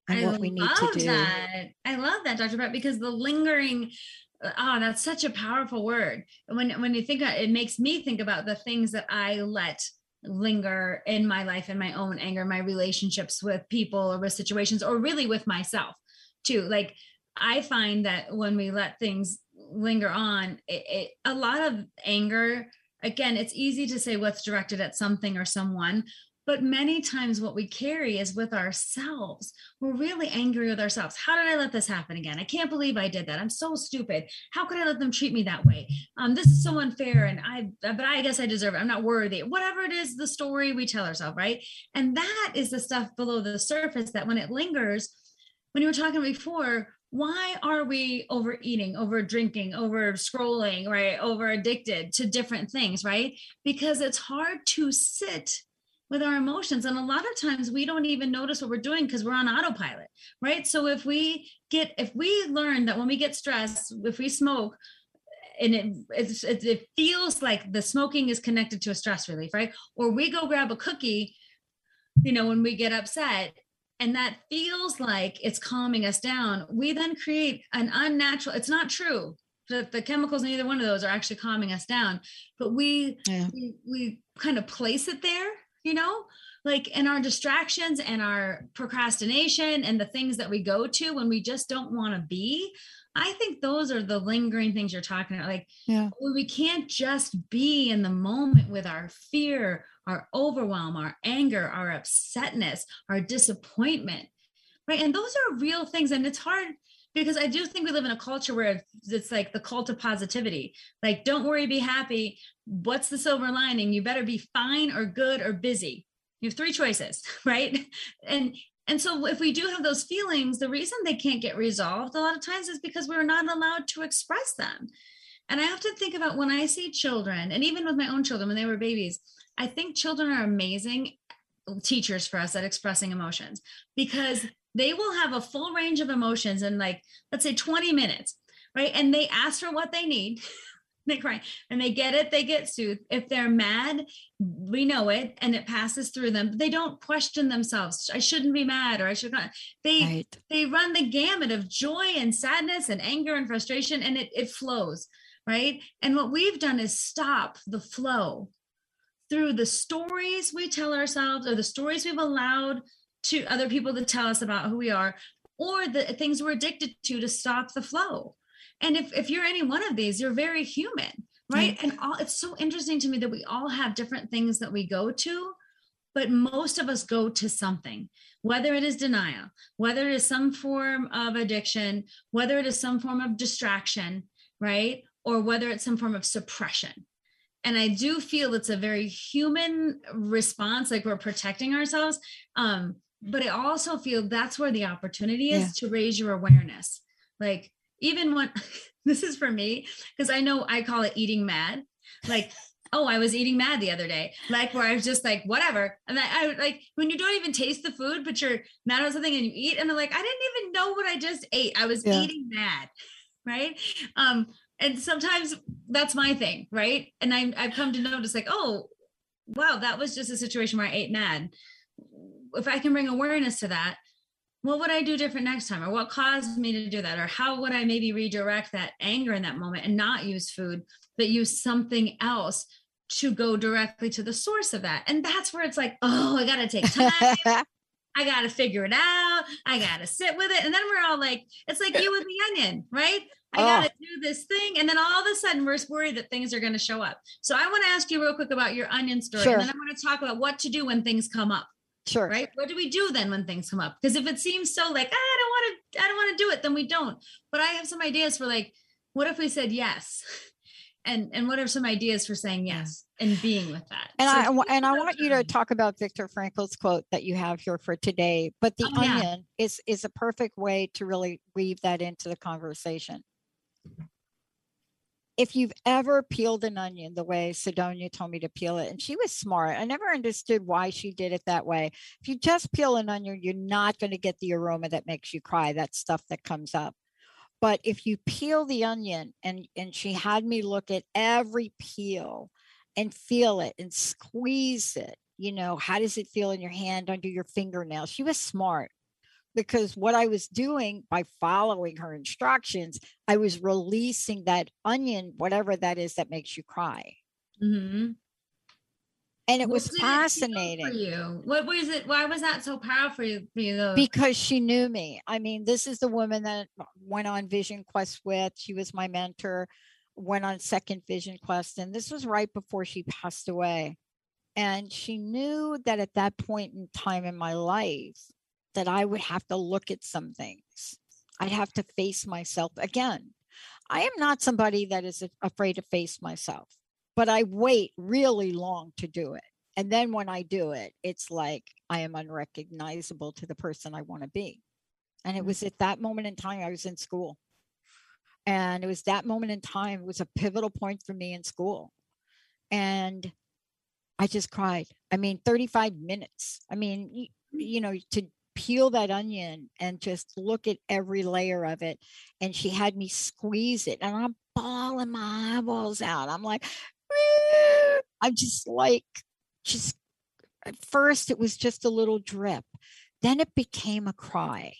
and I what we need to love do. that. I love that, Doctor Brett, because the lingering, oh, that's such a powerful word. When when you think about it, it makes me think about the things that I let linger in my life, in my own anger, my relationships with people or with situations, or really with myself too. Like, I find that when we let things linger on, it, it, a lot of anger, again, it's easy to say what's directed at something or someone, but many times what we carry is with ourselves. We're really angry with ourselves. How did I let this happen again? I can't believe I did that. I'm so stupid. How could I let them treat me that way? Um, this is so unfair. And I, but I guess I deserve it. I'm not worthy. Whatever it is, the story we tell ourselves, right? And that is the stuff below the surface that when it lingers, when you were talking before, why are we overeating, over drinking, over scrolling, right? Over addicted to different things, right? Because it's hard to sit with our emotions. And a lot of times we don't even notice what we're doing because we're on autopilot, right? So if we get, if we learn that when we get stressed, if we smoke, and it, it's, it, it feels like the smoking is connected to a stress relief, right? Or we go grab a cookie, you know, when we get upset, and that feels like it's calming us down, we then create an unnatural, it's not true that the chemicals in either one of those are actually calming us down, but we, yeah. we, we kind of place it there, you know, like in our distractions and our procrastination and the things that we go to when we just don't want to be. I think those are the lingering things you're talking about. Like, yeah. we can't just be in the moment with our fear, our overwhelm, our anger, our upsetness, our disappointment, right? And those are real things. And it's hard because I do think we live in a culture where it's like the cult of positivity. Like, don't worry, be happy. What's the silver lining? You better be fine or good or busy. You have three choices, right? And And so if we do have those feelings, the reason they can't get resolved a lot of times is because we're not allowed to express them. And I have to think about when I see children, and even with my own children when they were babies, I think children are amazing teachers for us at expressing emotions, because they will have a full range of emotions in, like, let's say twenty minutes, right? And they ask for what they need. They cry and they get it, they get soothed. If they're mad, we know it and it passes through them. They don't question themselves. I shouldn't be mad, or I should not. They right. they run the gamut of joy and sadness and anger and frustration, and it, it flows, right? And what we've done is stop the flow through the stories we tell ourselves, or the stories we've allowed to other people to tell us about who we are, or the things we're addicted to to stop the flow. And if, if you're any one of these, you're very human, right? Mm-hmm. And all, it's so interesting to me that we all have different things that we go to, but most of us go to something, whether it is denial, whether it is some form of addiction, whether it is some form of distraction, right? Or whether it's some form of suppression. And I do feel it's a very human response, like we're protecting ourselves. Um, but I also feel that's where the opportunity is yeah. to raise your awareness. Like, even when, this is for me, because I know I call it eating mad. Like, oh, I was eating mad the other day. Like, where I was just like, whatever. And I, I like, when you don't even taste the food, but you're mad about something and you eat, and I'm like, I didn't even know what I just ate. I was yeah. eating mad. Right. Um, and sometimes that's my thing. Right. And I, I've come to notice, like, oh, wow, that was just a situation where I ate mad. If I can bring awareness to that, what would I do different next time? Or what caused me to do that? Or how would I maybe redirect that anger in that moment and not use food, but use something else to go directly to the source of that? And that's where it's like, oh, I got to take time. I got to figure it out. I got to sit with it. And then we're all like, it's like you with the onion, right? I oh. got to do this thing. And then all of a sudden we're worried that things are going to show up. So I want to ask you real quick about your onion story. Sure. And then I want to talk about what to do when things come up. Sure. Right. What do we do then when things come up? Because if it seems so like, ah, I don't want to, I don't want to do it, then we don't. But I have some ideas for, like, what if we said yes? And and what are some ideas for saying yes and being with that? And so I and I want you to talk about Viktor Frankl's quote that you have here for today. But the oh, onion yeah. is is a perfect way to really weave that into the conversation. If you've ever peeled an onion the way Sidonia told me to peel it, and she was smart, I never understood why she did it that way. If you just peel an onion, you're not going to get the aroma that makes you cry, that stuff that comes up. But if you peel the onion, and, and she had me look at every peel and feel it and squeeze it, you know, how does it feel in your hand, under your fingernails? She was smart. because what I was doing by following her instructions, I was releasing that onion, whatever that is that makes you cry. Mm-hmm. And it What was did it do fascinating. for you? What was it? Why was that so powerful for you? For you though? Because she knew me. I mean, this is the woman that went on Vision Quest with. She was my mentor, went on second Vision Quest. And this was right before she passed away. And she knew that at that point in time in my life, that I would have to look at some things. I'd have to face myself again. I am not somebody that is afraid to face myself, but I wait really long to do it. And then when I do it, it's like I am unrecognizable to the person I want to be. And it was at that moment in time, I was in school. And it was that moment in time, it was a pivotal point for me in school. And I just cried. I mean, thirty-five minutes. I mean, you, you know, to peel that onion and just look at every layer of it. And she had me squeeze it and I'm bawling my eyeballs out. I'm like, Wee! I'm just like, just at first it was just a little drip. Then it became a cry.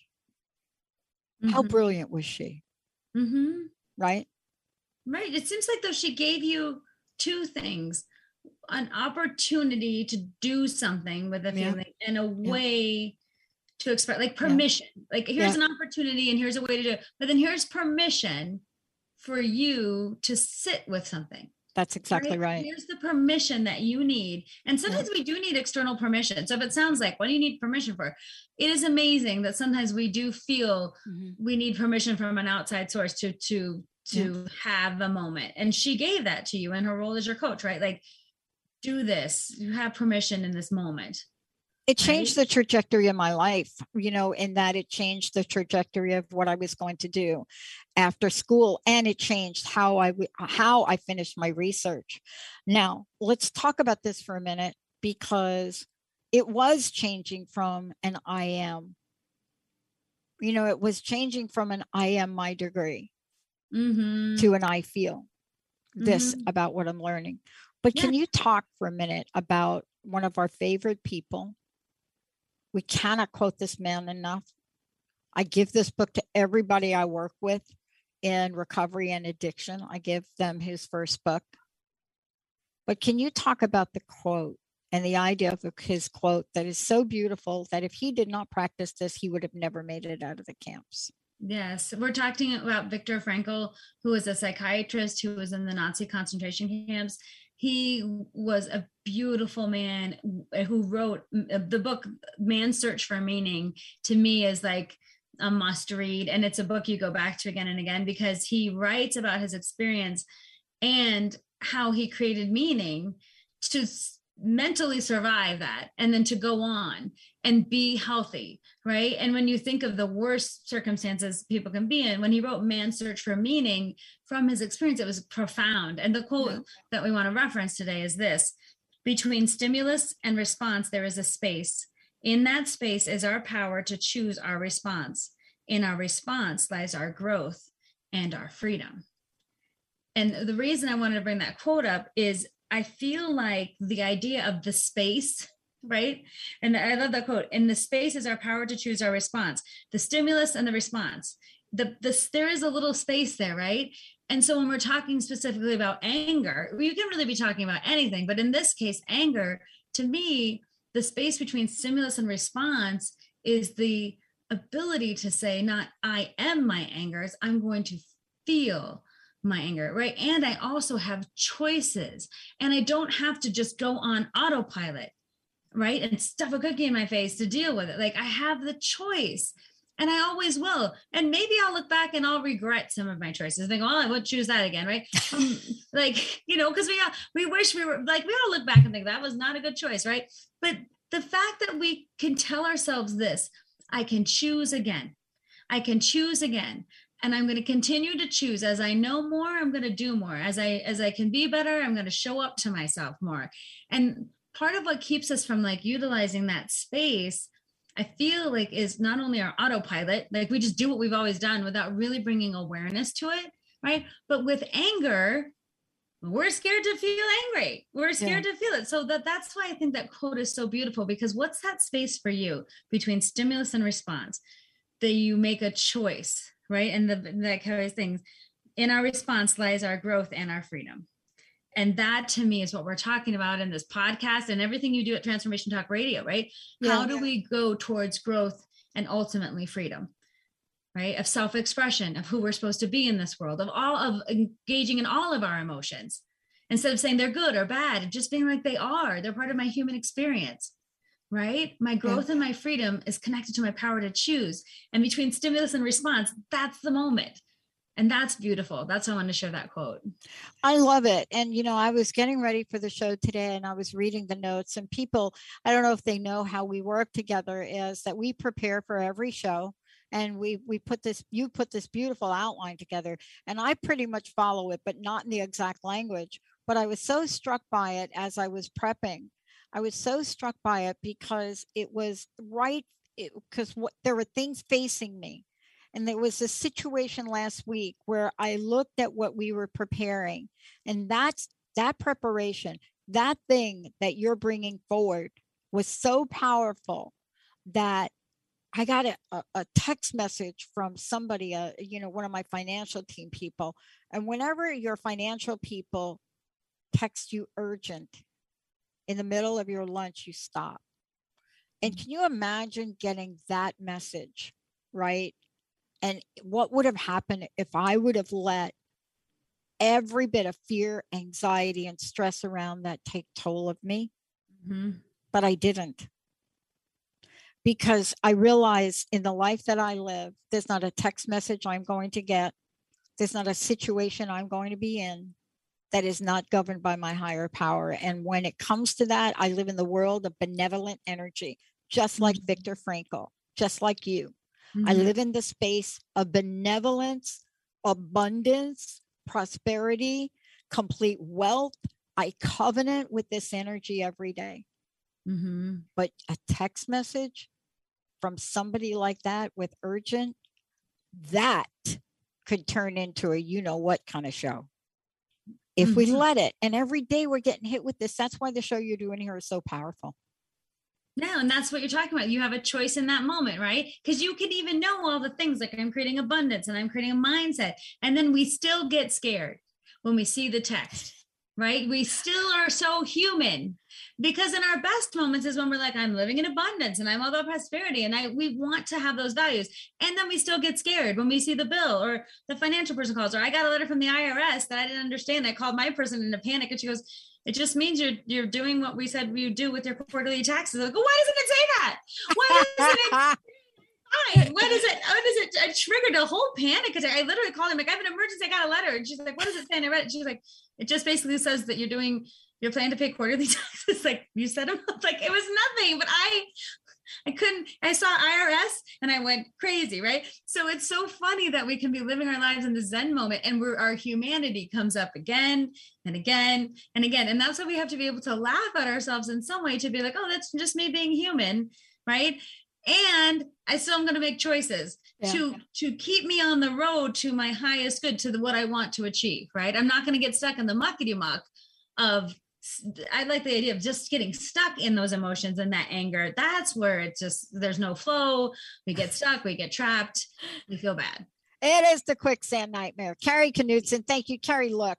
Mm-hmm. How brilliant was she? Mm-hmm. Right? Right. It seems like though she gave you two things, an opportunity to do something with a feeling yeah. and a way yeah. to express, like permission, yeah. like here's yeah. an opportunity and here's a way to do it. But then here's permission for you to sit with something. That's exactly right. right. Here's the permission that you need. And sometimes yeah. we do need external permission. So if it sounds like, what do you need permission for? It is amazing that sometimes we do feel mm-hmm. we need permission from an outside source to, to, to yeah. have a moment. And she gave that to you in her role as your coach, right? Like, do this. You have permission in this moment. It changed right? the trajectory of my life, you know, in that it changed the trajectory of what I was going to do after school. And it changed how I, how I finished my research. Now, let's talk about this for a minute, because it was changing from an I am, you know, it was changing from an I am my degree mm-hmm. to an I feel this mm-hmm. about what I'm learning. But yeah. can you talk for a minute about one of our favorite people? We cannot quote this man enough. I give this book to everybody I work with in recovery and addiction. I give them his first book. But can you talk about the quote and the idea of his quote that is so beautiful that if he did not practice this, he would have never made it out of the camps? Yes, we're talking about Viktor Frankl, who was a psychiatrist who was in the Nazi concentration camps. He was a beautiful man who wrote the book, Man's Search for Meaning, to me is like a must read. And it's a book you go back to again and again, because he writes about his experience and how he created meaning to mentally survive that and then to go on and be healthy, right? And when you think of the worst circumstances people can be in, when he wrote Man's Search for Meaning, from his experience, it was profound. And the quote yeah. that we want to reference today is this: between stimulus and response, there is a space. In that space is our power to choose our response. In our response lies our growth and our freedom. And the reason I wanted to bring that quote up is I feel like the idea of the space, right? And I love that quote. In the space is our power to choose our response, the stimulus and the response. The, the, there is a little space there, right? And so when we're talking specifically about anger, you can really be talking about anything, but in this case, anger, to me, the space between stimulus and response is the ability to say, not I am my angers, I'm going to feel my anger, right? And I also have choices, and I don't have to just go on autopilot, right? And stuff a cookie in my face to deal with it. Like I have the choice, and I always will. And maybe I'll look back and I'll regret some of my choices. Think, well, I would choose that again, right? Um, like, you know, because we all, we wish we were like, we all look back and think that was not a good choice, right? But the fact that we can tell ourselves this, I can choose again. I can choose again. And I'm going to continue to choose. As I know more, I'm going to do more. As I as I can be better, I'm going to show up to myself more. And part of what keeps us from like utilizing that space, I feel like, is not only our autopilot, like we just do what we've always done without really bringing awareness to it, right? But with anger, we're scared to feel angry. We're scared yeah. to feel it. So that that's why I think that quote is so beautiful, because what's that space for you between stimulus and response? that you make a choice, right? And the, that carries things. In our response lies our growth and our freedom. And that to me is what we're talking about in this podcast and everything you do at Transformation Talk Radio, right? Yeah. How do we go towards growth and ultimately freedom, right? Of self-expression, of who we're supposed to be in this world, of all of engaging in all of our emotions, instead of saying they're good or bad, just being like they are, they're part of my human experience, right? My growth yeah. and my freedom is connected to my power to choose. And between stimulus and response, that's the moment. And that's beautiful. That's why I wanted to share that quote. I love it. And, you know, I was getting ready for the show today and I was reading the notes, and people, I don't know if they know how we work together, is that we prepare for every show. And we we put this, you put this beautiful outline together, and I pretty much follow it, but not in the exact language. But I was so struck by it as I was prepping. I was so struck by it because it was right, because what there were things facing me. And there was a situation last week where I looked at what we were preparing, and that's that preparation, that thing that you're bringing forward was so powerful that I got a, a text message from somebody, uh, you know, one of my financial team people. And whenever your financial people text you urgent in the middle of your lunch, you stop. And can you imagine getting that message, right? And what would have happened if I would have let every bit of fear, anxiety, and stress around that take toll of me? Mm-hmm. But I didn't. Because I realized in the life that I live, there's not a text message I'm going to get. There's not a situation I'm going to be in that is not governed by my higher power. And when it comes to that, I live in the world of benevolent energy, just like mm-hmm. Viktor Frankl, just like you. Mm-hmm. I live in the space of benevolence, abundance, prosperity, complete wealth. I covenant with this energy every day. Mm-hmm. But a text message from somebody like that with urgent, that could turn into a you know what kind of show if mm-hmm. we let it. And every day we're getting hit with this. That's why the show you're doing here is so powerful. No, and that's what you're talking about. You have a choice in that moment, right? Because you can even know all the things like I'm creating abundance and I'm creating a mindset. And then we still get scared when we see the text, right? We still are so human, because in our best moments is when we're like, I'm living in abundance and I'm all about prosperity. And I we want to have those values. And then we still get scared when we see the bill or the financial person calls, or I got a letter from the I R S that I didn't understand. I called my person in a panic and she goes, it just means you're you're doing what we said we do with your quarterly taxes. I go, why doesn't it say that? Why doesn't it? Fine. What is it? What is it? I triggered a whole panic attack. I literally called him like, I have an emergency. I got a letter, and she's like, what does it say? And I read it. She's like, it just basically says that you're doing, you're planning to pay quarterly taxes. Like you said, them. Like it was nothing, but I. I couldn't, I saw I R S and I went crazy, right? So it's so funny that we can be living our lives in the Zen moment and we're, our humanity comes up again and again and again. And that's why we have to be able to laugh at ourselves in some way, to be like, oh, that's just me being human, right? And I still am going to make choices yeah. to, to keep me on the road to my highest good, to the, what I want to achieve, right? I'm not going to get stuck in the muckety muck of, I like the idea of just getting stuck in those emotions and that anger. That's where it's just, there's no flow. We get stuck, we get trapped, we feel bad. It is the quicksand nightmare. Carrie Knudsen, thank you. Carrie, look,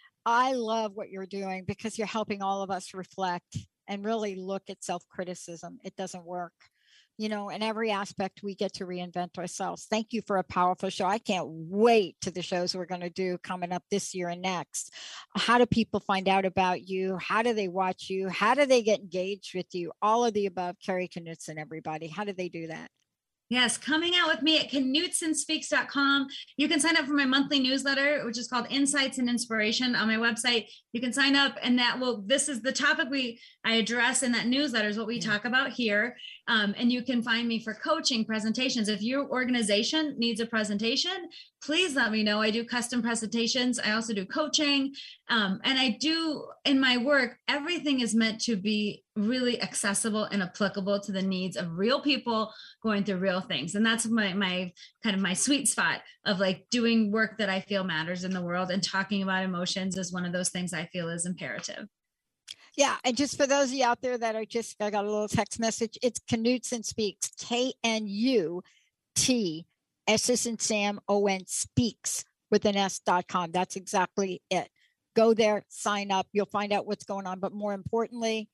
I love what you're doing because you're helping all of us reflect and really look at self-criticism. It doesn't work. You know, in every aspect, we get to reinvent ourselves. Thank you for a powerful show. I can't wait to the shows we're going to do coming up this year and next. How do people find out about you? How do they watch you? How do they get engaged with you? All of the above. Carrie Knudsen, everybody. How do they do that? Yes, coming out with me at knudsen speaks dot com. You can sign up for my monthly newsletter, which is called Insights and Inspiration, on my website. You can sign up, and that will, this is the topic we I address in that newsletter is what we talk about here. Um, and you can find me for coaching presentations. If your organization needs a presentation, please let me know. I do custom presentations. I also do coaching. Um, and I do, in my work, everything is meant to be really accessible and applicable to the needs of real people going through real things. And that's my, my kind of my sweet spot of like doing work that I feel matters in the world, and talking about emotions is one of those things I feel is imperative. Yeah. And just for those of you out there that are just, I got a little text message. It's Knudsen Speaks, K N U T, S as in Sam, O N, speaks with an S dot com. That's exactly it. Go there, sign up. You'll find out what's going on. But more importantly,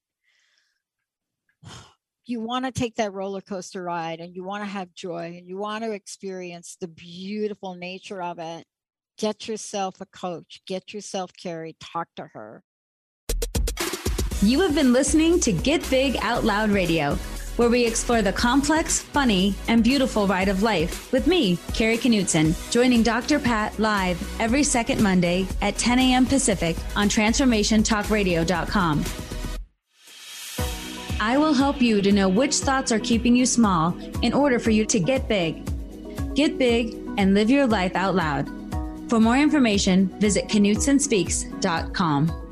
you want to take that roller coaster ride and you want to have joy and you want to experience the beautiful nature of it. Get yourself a coach. Get yourself Carrie. Talk to her. You have been listening to Get Big Out Loud Radio, where we explore the complex, funny, and beautiful ride of life with me, Carrie Knutson, joining Doctor Pat live every second Monday at ten a.m. Pacific on transformation talk radio dot com. I will help you to know which thoughts are keeping you small in order for you to get big. Get big and live your life out loud. For more information, visit Knutson Speaks dot com.